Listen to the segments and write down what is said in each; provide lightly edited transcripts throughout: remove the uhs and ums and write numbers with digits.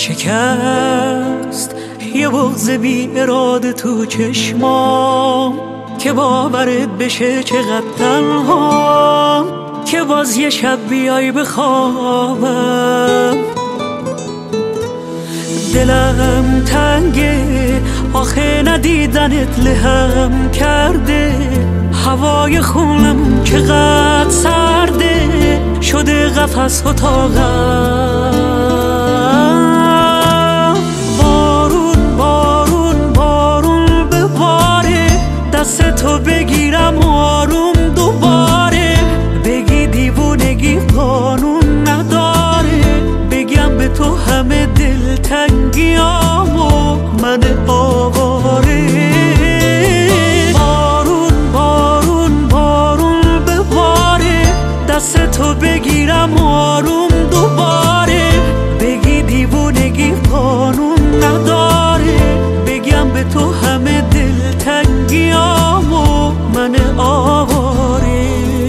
شکست یه بغض بی اراده تو چشمام که باورت بشه چقدر تنهام، که باز یه شب بیای بخوابم. دلم تنگه آخه ندیدنت لهم کرده، هوای خونم چقدر سرده شده قفس اتاقم. بارون بارون بارون بباره، دست تو بگیرم آروم دوباره، بگی دیوونگی قانون نداره، بگم به تو همه دلتنگیامو من آواره. بارون بارون بارون بباره، دست تو بگیرم آروم دوباره، بگی دیوونگی قانون نداره، بگم به تو همه دلتنگیامو من آواره.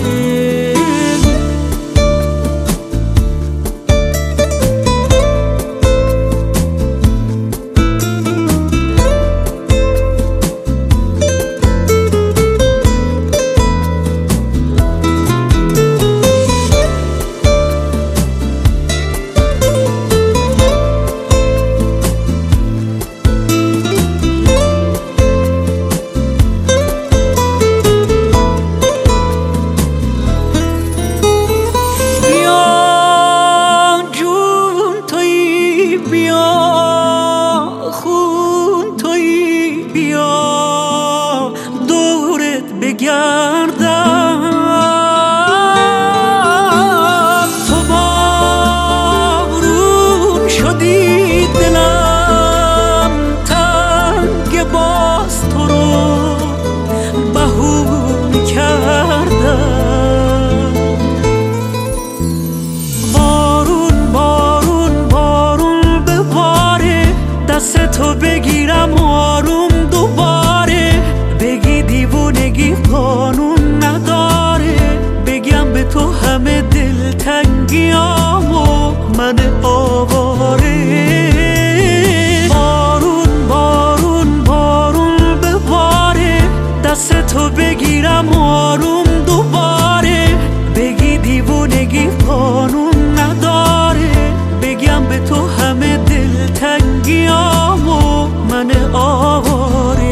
بگردم تو بارون شدی، دلم تنگ باز تو رو بهونه کردم. بارون بارون بارون بباره، دست تو بگیرم آروم دوباره، بگی دیوونگی قانون نداره، بگم به تو همه دلتنگیامو من آواره. بارون بارون بارون بباره، دست تو بگیرم آروم دوباره، بگی دیوونگی قانون نداره، بگم به تو همه دلتنگیامو من آواره.